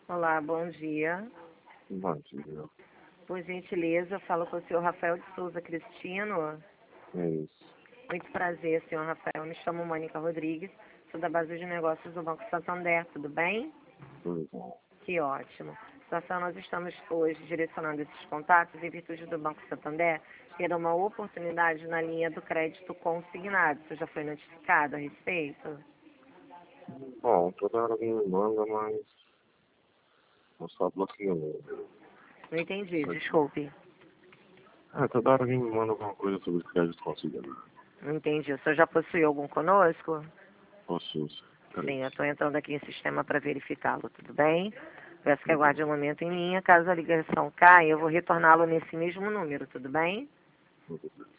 Olá, bom dia. Bom dia. Por gentileza, eu falo com o senhor Rafael de Souza Cristino. É isso. Muito prazer, senhor Rafael. Me chamo Mônica Rodrigues, sou da base de negócios do Banco Santander, tudo bem? Tudo bom. Que ótimo. Rafael, nós estamos hoje direcionando esses contatos em virtude do Banco Santander ter uma oportunidade na linha do crédito consignado. Você já foi notificado a respeito? Bom, toda hora alguém me manda, mas eu só bloqueio o número. Não entendi, desculpe. Toda hora alguém me manda alguma coisa sobre crédito considerado. Não entendi. O senhor já possuiu algum conosco? Posso, Sim, eu três. estou entrando aqui em sistema para verificá-lo, tudo bem? Peço que Uhum. aguarde um momento em linha. Caso a ligação caia, eu vou retorná-lo nesse mesmo número, tudo bem? Tudo bem.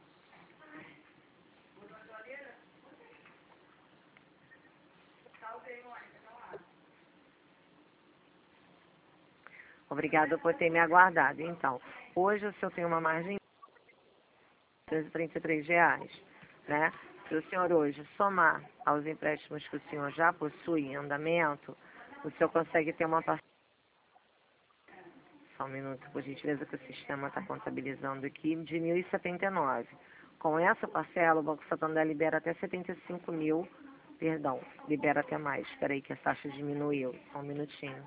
Obrigada por ter me aguardado. Então, hoje o senhor tem uma margem de R$ 33, né? Se o senhor hoje somar aos empréstimos que o senhor já possui em andamento, o senhor consegue ter uma parcela. Só um minuto, por gentileza, que o sistema está contabilizando aqui, de 1.079. Com essa parcela, o Banco Santander libera até 75 mil, perdão, libera até mais. Espera aí que a taxa diminuiu, só um minutinho.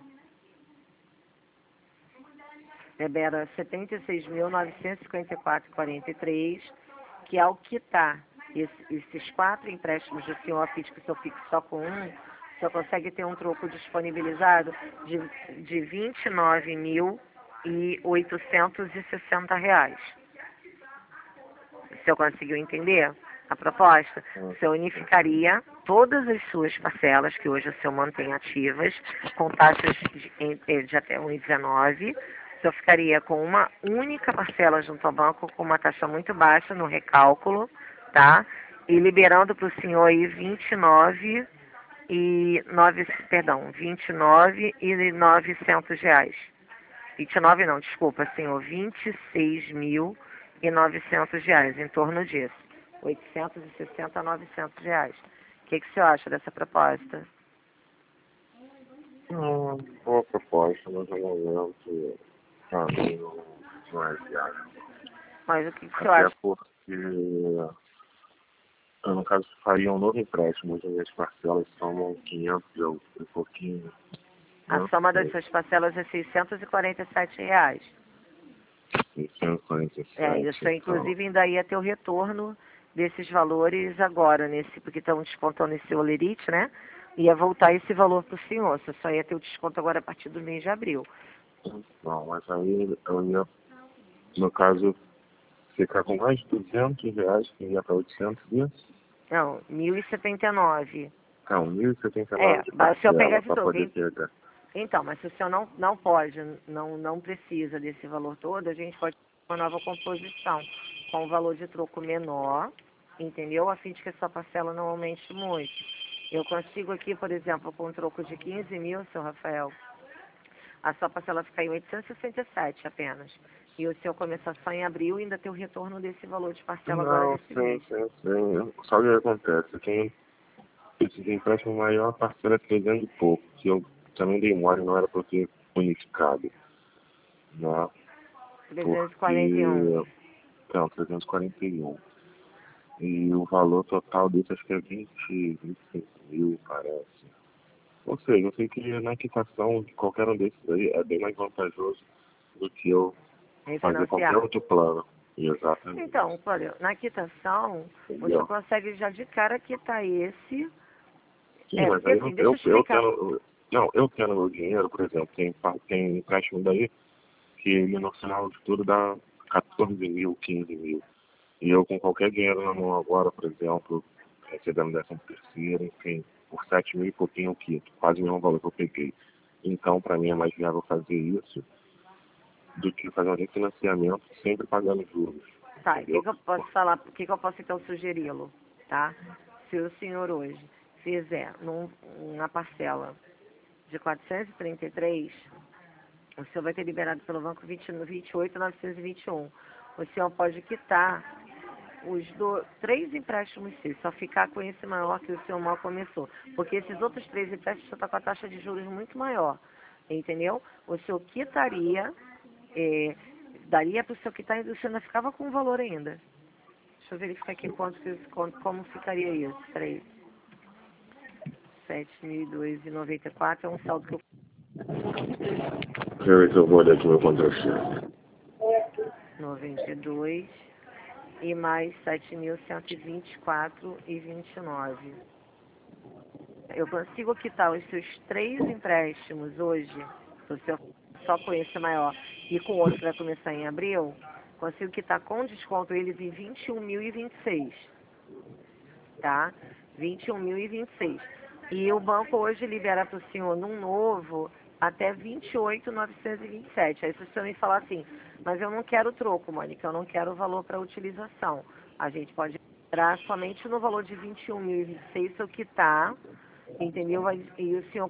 Libera 76.954,43, que ao quitar esses 4 empréstimos do senhor, a FIT que o senhor fica só com um, o senhor consegue ter um troco disponibilizado de R$ 29.860. O senhor conseguiu entender a proposta? O senhor unificaria todas as suas parcelas, que hoje o senhor mantém ativas, com taxas de até 1,19. O senhor ficaria com uma única parcela junto ao banco, com uma taxa muito baixa no recálculo, tá? E liberando para o senhor aí 29 e 900 reais. 29 não, desculpa, senhor, R$ 26.900, em torno disso. 860 a R$ 900. O que o senhor acha dessa proposta? Uma boa proposta, mas no momento, pra mim, não é viável. Mas o que o senhor Até acha? porque eu, no caso, faria um novo empréstimo. Hoje as minhas parcelas são 500 e pouquinho. A Não soma das sei, suas parcelas é R$ 647. 647, Isso então. inclusive ainda ia ter o retorno desses valores agora, porque estão descontando esse olerite, né? Ia voltar esse valor para o senhor, você só ia ter o desconto agora a partir do mês de abril. Não, mas aí eu ia, no caso, ficar com mais de R$ 200, que ia para 800 isso? Não, 1.079. Não, 1.079 de Mas se eu pegar parcela esse para troco, poder pegar. então, mas se o senhor não pode, não precisa desse valor todo, a gente pode fazer uma nova composição com um valor de troco menor, entendeu? A fim de que a sua parcela não aumente muito. Eu consigo aqui, por exemplo, com um troco de 15 mil, seu Rafael, a sua parcela fica em 867 apenas. E o senhor começar só em abril e ainda ter o retorno desse valor de parcela agora Não, desse sim, mês. sim, sim. Só que o que acontece? Quem esses empréstimos maior, a parcela é 300 e pouco, que eu também dei mole, não era para eu ter unificado, né? Porque, 341. não, 341. E o valor total desse acho que é 25 mil, parece. Ou seja, eu sei que na quitação de qualquer um desses aí é bem mais vantajoso do que eu fazer qualquer Refinanciar. outro plano. Exatamente. Então, olha, na quitação, você Entendeu? consegue já de cara quitar esse. Sim, mas Porque aí assim, deixa eu eu explicar. tendo. Não, eu tendo meu dinheiro, por exemplo, tem empréstimo daí que ele no final de tudo dá 14 mil, 15 mil. E eu com qualquer dinheiro na mão agora, por exemplo, recebendo 13º, enfim, por 7 mil e pouquinho eu quito, quase o mesmo valor que eu peguei. Então, para mim é mais viável fazer isso do que fazer um refinanciamento sempre pagando juros, Tá, o que, entendeu? que eu posso falar? O que, que eu posso então sugeri-lo? Tá? Se o senhor hoje fizer uma parcela de 433, o senhor vai ter liberado pelo banco 28.921. O senhor pode quitar os 3 empréstimos seus, só ficar com esse maior que o senhor mal começou. Porque esses outros 3 empréstimos estão com a taxa de juros muito maior. entendeu? O senhor quitaria, daria para o senhor quitar e o senhor ainda ficava com o valor ainda. Deixa eu verificar aqui como ficaria isso. Peraí. 7.002,94 é um saldo que eu... Peraí que eu vou olhar aqui meu contra-cheque. 92 e mais 7.124,29. Eu consigo quitar os seus 3 empréstimos hoje, se o senhor só com esse maior e com o outro que vai começar em abril, consigo quitar com desconto eles em 21.026, tá? 21.026. E o banco hoje libera para o senhor num novo até 28.927. Aí se o senhor me falar assim, mas eu não quero troco, Mônica, eu não quero o valor para utilização. A gente pode liberar somente no valor de 21.026 se eu quitar, entendeu? E o senhor...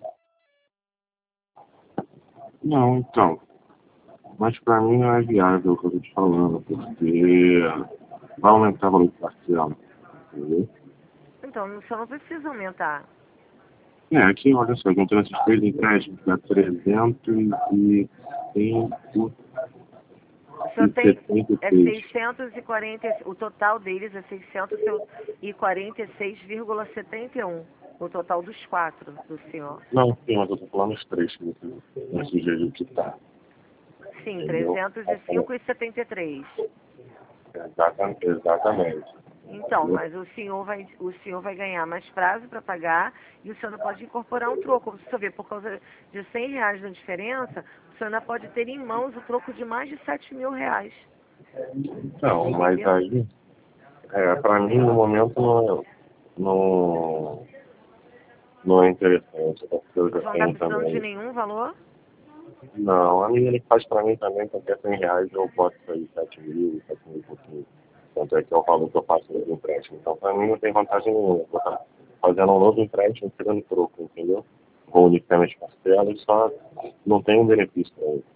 Não, então. Mas para mim não é viável o que eu tô te falando, porque vai aumentar o valor de parcela, entendeu? Então, o senhor não precisa aumentar. Aqui, olha só, juntando esses 3 empréstimos, dá 305 O senhor tem 76. 640, o total deles é 646,71. O total dos 4 do senhor. Não, sim, mas eu tô falando os 3 que você não sugeriu que tá. Sim, Entendeu? 305,73. Exatamente. Então, mas o senhor vai ganhar mais prazo para pagar e o senhor não pode incorporar um troco. Você vê, por causa de R$ 100 de diferença, o senhor ainda pode ter em mãos o troco de mais de R$ 7.000. Não, mas aí, para mim, no momento, não é interessante, porque eu Você já não está tenho precisando de também. nenhum valor? Não, a menina que faz para mim também, qualquer R$ 100 eu posso sair 7.000 e pouquinho. Tanto é que é o valor que eu faço no empréstimo. Então, para mim, não tem vantagem nenhuma. Vou estar fazendo um novo empréstimo, tirando troco, entendeu? Vou unicamente parcelas, só não tem um benefício para ele.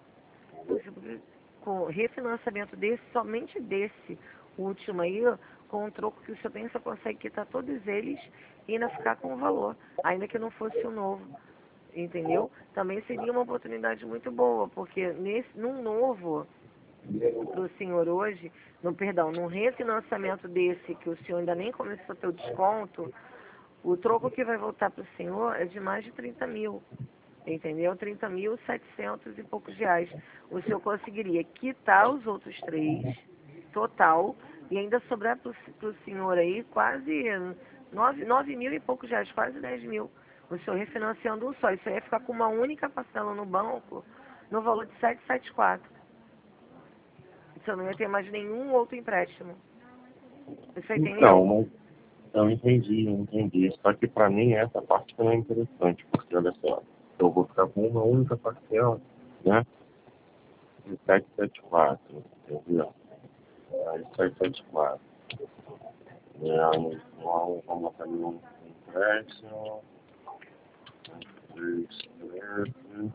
Com refinanciamento desse, somente desse último aí, com o troco que o senhor tem, você consegue quitar todos eles e ainda ficar com o valor, ainda que não fosse o novo. Entendeu? Também seria uma oportunidade muito boa, porque num novo, para o senhor hoje, num refinanciamento desse, que o senhor ainda nem começou a ter o desconto, o troco que vai voltar para o senhor é de mais de 30 mil, entendeu? 30.700 e poucos reais. O senhor conseguiria quitar os outros 3, total, e ainda sobrar para o senhor aí quase 9 mil e poucos reais, quase 10 mil. O senhor refinanciando um só. Isso aí ia ficar com uma única parcela no banco, no valor de 774. O senhor não ia ter mais nenhum outro empréstimo. Você entendeu? Então, mas eu entendi. Só que para mim essa parte que não é interessante, porque olha só, eu vou ficar com uma única parcela, né? De 774, entendeu? Aí 774. Vamos botar ali um empréstimo. 313.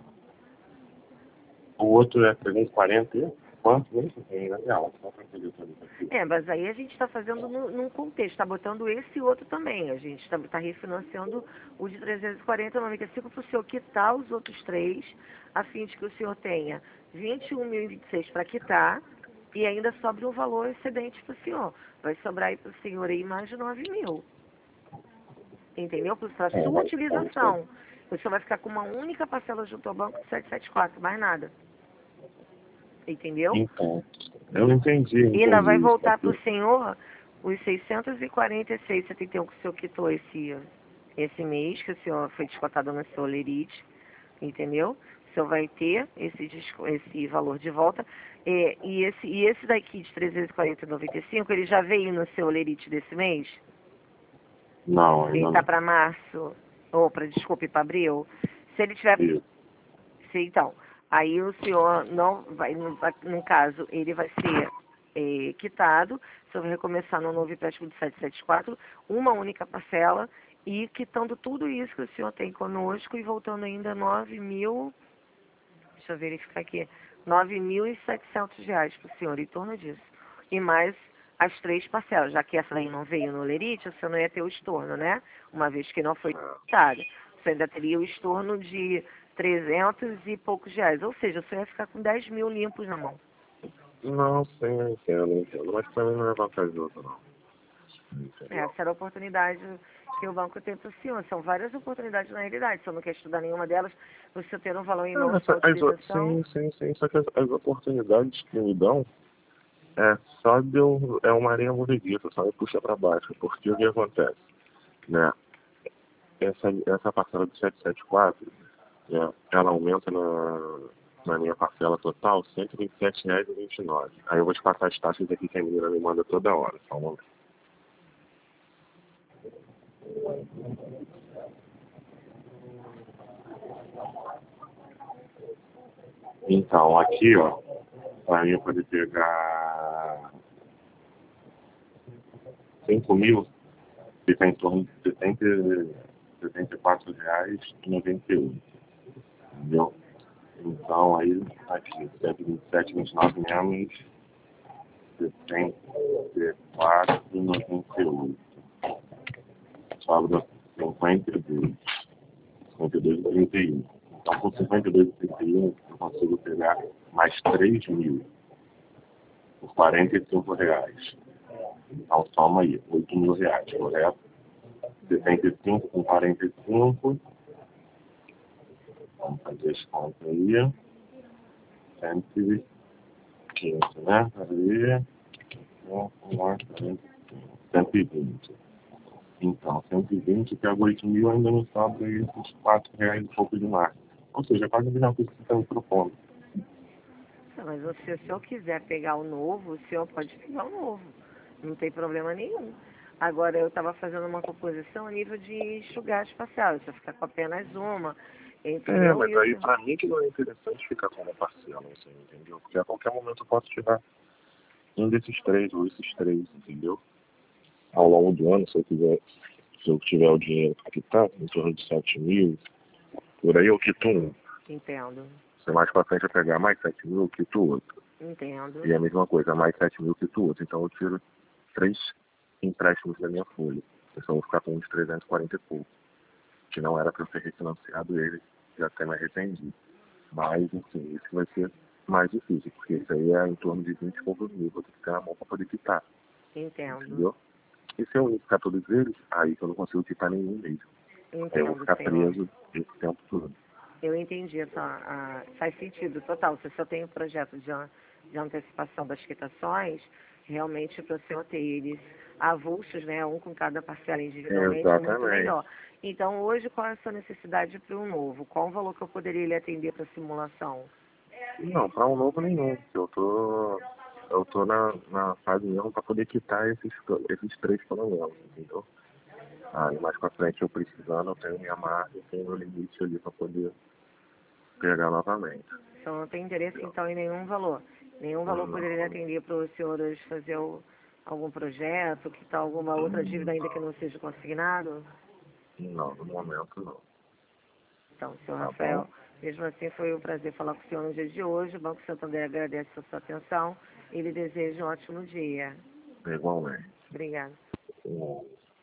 O outro é 340 e quanto mesmo? Tem na real, só para entender tudo isso aqui. Mas aí a gente está fazendo num contexto, está botando esse outro também. A gente está refinanciando o de 340,95 para o senhor quitar os outros 3, a fim de que o senhor tenha 21.026 para quitar e ainda sobre um valor excedente para o senhor. Vai sobrar aí para o senhor aí mais de 9 mil. Entendeu? Para sua utilização. O senhor vai ficar com uma única parcela junto ao banco de 774, mais nada. Entendeu? Então, eu entendi. E ainda vai voltar para o senhor os 646,71 que o senhor quitou esse mês, que o senhor foi descontado no seu lerite, entendeu? O senhor vai ter esse valor de volta. E esse daqui de 340,95, ele já veio no seu lerite desse mês? Não, ainda Ele não. está para março, ou desculpe, para abril. Se ele tiver... Isso. Então, aí o senhor não vai, no caso, ele vai ser quitado, o senhor vai recomeçar no novo empréstimo de 774, uma única parcela, e quitando tudo isso que o senhor tem conosco e voltando ainda 9 mil, deixa eu verificar aqui, R$ 9.700 para o senhor, em torno disso. E mais as 3 parcelas, já que essa daí não veio no lerite, o senhor não ia ter o estorno, né? Uma vez que não foi quitado. Você ainda teria o estorno de 300 e poucos reais. Ou seja, o senhor ia ficar com 10 mil limpos na mão. Não, sim, eu entendo. Mas pra mim não é vantajoso, não. Entendeu? Essa era a oportunidade que o banco tem para o senhor. São várias oportunidades na realidade. Se eu não quer estudar nenhuma delas, você ter um valor em mãos para utilização. Sim. Só que as oportunidades que me dão é só é uma areia movediça, só me puxa para baixo. Porque o que acontece? Né? Essa parcela do 774, né, ela aumenta na minha parcela total R$ 127,29. Aí eu vou te passar as taxas aqui que a menina me manda toda hora. Só um momento. Então, aqui, ó, para mim poder pegar 5 mil, fica em torno de R$ 74,98. Entendeu? Então, aí, aqui, 127,29 menos 74,98. Sobra 52,31. Então, com 52,31, eu consigo pegar mais 3 mil por R$ 45. Então, soma aí, R$ 8.000, correto? 75 com 45. Vamos fazer as contas aí. 115, né? Aí, 120. Então, 120 pega 8 mil, ainda não sobra esses R$ 4 e pouco de mais. Ou seja, quase a mesma coisa que você está me propondo. Mas se o senhor quiser pegar o novo, o senhor pode pegar o novo. Não tem problema nenhum. Agora, eu estava fazendo uma composição a nível de enxugar espacial. Eu só ficar com apenas uma. Entendeu? Mas Isso. aí pra mim que não é interessante ficar com uma parcela, assim, entendeu? Porque a qualquer momento eu posso tirar um desses três, ou esses três, entendeu? Ao longo do ano, se eu tiver o dinheiro para quitar, em torno de 7 mil, por aí eu quito um. Entendo. Se mais pra frente eu pegar mais 7 mil, eu quito outro. Entendo. E a mesma coisa, mais 7 mil, eu quito outro. Então eu tiro 3 empréstimos da minha folha. Eu só vou ficar com uns 340 e pouco. Que não era para eu ter refinanciado ele, já até me arrependi. Mas, enfim, isso vai ser mais difícil, porque isso aí é em torno de 20 e poucos mil. Vou ter que ter na mão para poder quitar. Entendo. Entendeu? E se eu unificar todos eles, aí que eu não consigo quitar nenhum mesmo. Aí eu vou Entendo, ficar senhor. preso esse tempo todo. Eu entendi. Faz sentido total. Se o senhor tem um projeto de antecipação das quitações, realmente para o senhor ter eles avulsos, né, um com cada parcela individualmente, é muito Exatamente. melhor. Então, hoje, qual é a sua necessidade para um novo? Qual o valor que eu poderia lhe atender para simulação? Não, para um novo nenhum. Eu tô na fase mesmo para poder quitar esses três pelo menos, entendeu? Aí mais pra frente eu precisando, eu tenho minha marca, eu tenho meu limite ali para poder pegar novamente. Então, não tem interesse, então, em nenhum valor. Nenhum valor poderia lhe atender para os senhores fazer algum projeto, quitar alguma outra dívida ainda que não seja consignado? Não, no momento não. Então, senhor Tá Rafael, bom? mesmo assim foi um prazer falar com o senhor no dia de hoje. O Banco Santander agradece a sua atenção e lhe deseja um ótimo dia. Igualmente. Obrigada.